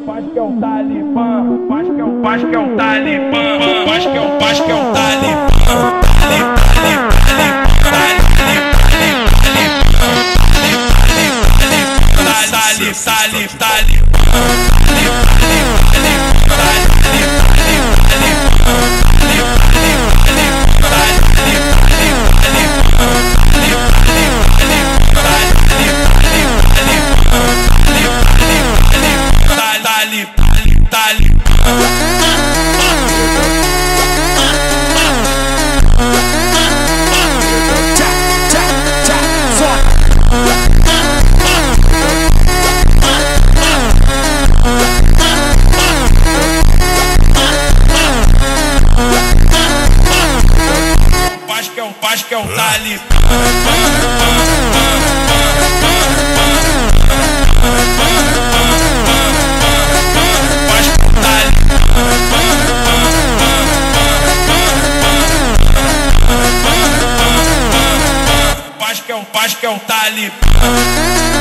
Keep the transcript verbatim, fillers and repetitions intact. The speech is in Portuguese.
Paz que é um talibã, paz que é um, paz que é um talibã, paz que é um, paz que é um talibã, talibã, talibã, talibã. Paz que é um, paz que é um talibã. Paz que é um, paz que é um talibã.